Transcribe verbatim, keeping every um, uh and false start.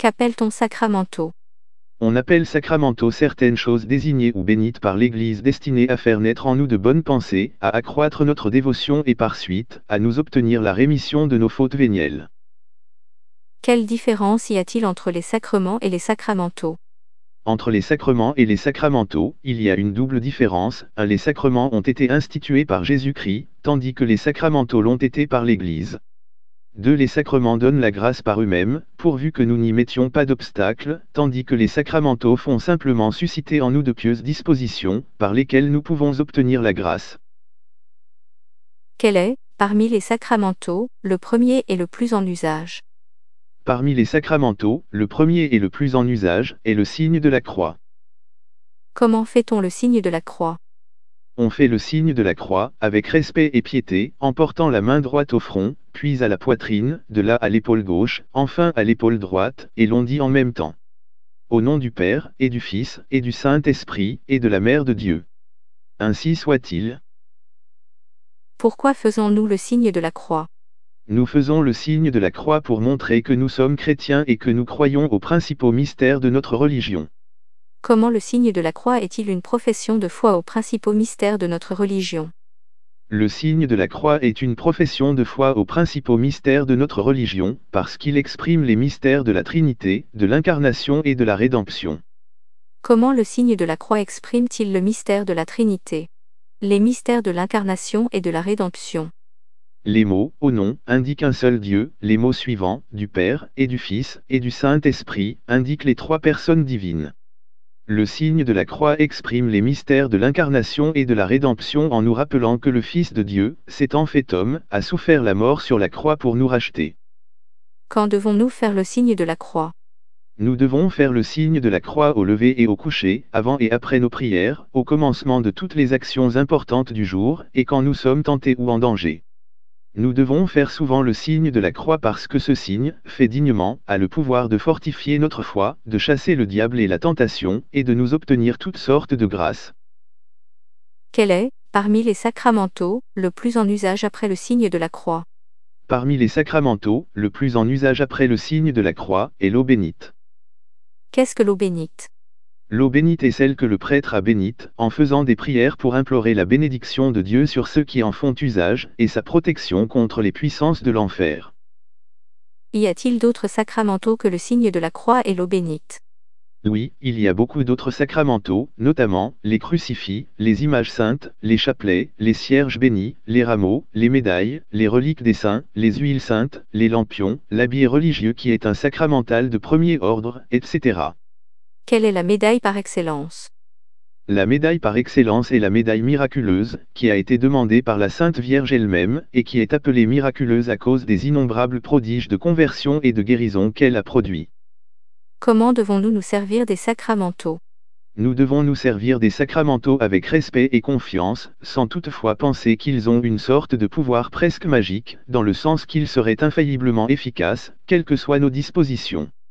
Qu'appelle-t-on sacramento? On appelle sacramento certaines choses désignées ou bénites par l'Église destinées à faire naître en nous de bonnes pensées, à accroître notre dévotion et par suite, à nous obtenir la rémission de nos fautes vénielles. Quelle différence y a-t-il entre les sacrements et les sacramentaux? Entre les sacrements et les sacramentaux, il y a une double différence. Un, les sacrements ont été institués par Jésus-Christ, tandis que les sacramentaux l'ont été par l'Église. deux. Les sacrements donnent la grâce par eux-mêmes, pourvu que nous n'y mettions pas d'obstacle, tandis que les sacramentaux font simplement susciter en nous de pieuses dispositions, par lesquelles nous pouvons obtenir la grâce. Quel est, parmi les sacramentaux, le premier et le plus en usage? Parmi les sacramentaux, le premier et le plus en usage, est le signe de la croix. Comment fait-on le signe de la croix? On fait le signe de la croix, avec respect et piété, en portant la main droite au front, puis à la poitrine, de là à l'épaule gauche, enfin à l'épaule droite, et l'on dit en même temps. Au nom du Père, et du Fils, et du Saint-Esprit, et de la Mère de Dieu. Ainsi soit-il. Pourquoi faisons-nous le signe de la croix? Nous faisons le signe de la croix pour montrer que nous sommes chrétiens et que nous croyons aux principaux mystères de notre religion. Comment le signe de la croix est-il une profession de foi aux principaux mystères de notre religion? Le signe de la croix est une profession de foi aux principaux mystères de notre religion, parce qu'il exprime les mystères de la Trinité, de l'incarnation et de la rédemption. Comment le signe de la croix exprime-t-il le mystère de la Trinité, les mystères de l'incarnation et de la rédemption? Les mots « au nom » indiquent un seul Dieu, les mots suivants, du Père, et du Fils, et du Saint-Esprit, indiquent les trois personnes divines. Le signe de la croix exprime les mystères de l'incarnation et de la rédemption en nous rappelant que le Fils de Dieu, s'étant fait homme, a souffert la mort sur la croix pour nous racheter. Quand devons-nous faire le signe de la croix? Nous devons faire le signe de la croix au lever et au coucher, avant et après nos prières, au commencement de toutes les actions importantes du jour, et quand nous sommes tentés ou en danger. Nous devons faire souvent le signe de la croix parce que ce signe, fait dignement, a le pouvoir de fortifier notre foi, de chasser le diable et la tentation, et de nous obtenir toutes sortes de grâces. Quel est, parmi les sacramentaux, le plus en usage après le signe de la croix? Parmi les sacramentaux, le plus en usage après le signe de la croix, est l'eau bénite. Qu'est-ce que l'eau bénite? L'eau bénite est celle que le prêtre a bénite, en faisant des prières pour implorer la bénédiction de Dieu sur ceux qui en font usage, et sa protection contre les puissances de l'enfer. Y a-t-il d'autres sacramentaux que le signe de la croix et l'eau bénite? Oui, il y a beaucoup d'autres sacramentaux, notamment, les crucifix, les images saintes, les chapelets, les cierges bénis, les rameaux, les médailles, les reliques des saints, les huiles saintes, les lampions, l'habit religieux qui est un sacramental de premier ordre, et cetera. Quelle est la médaille par excellence? La médaille par excellence est la médaille miraculeuse, qui a été demandée par la Sainte Vierge elle-même, et qui est appelée miraculeuse à cause des innombrables prodiges de conversion et de guérison qu'elle a produits. Comment devons-nous nous servir des sacramentaux? Nous devons nous servir des sacramentaux avec respect et confiance, sans toutefois penser qu'ils ont une sorte de pouvoir presque magique, dans le sens qu'ils seraient infailliblement efficaces, quelles que soient nos dispositions.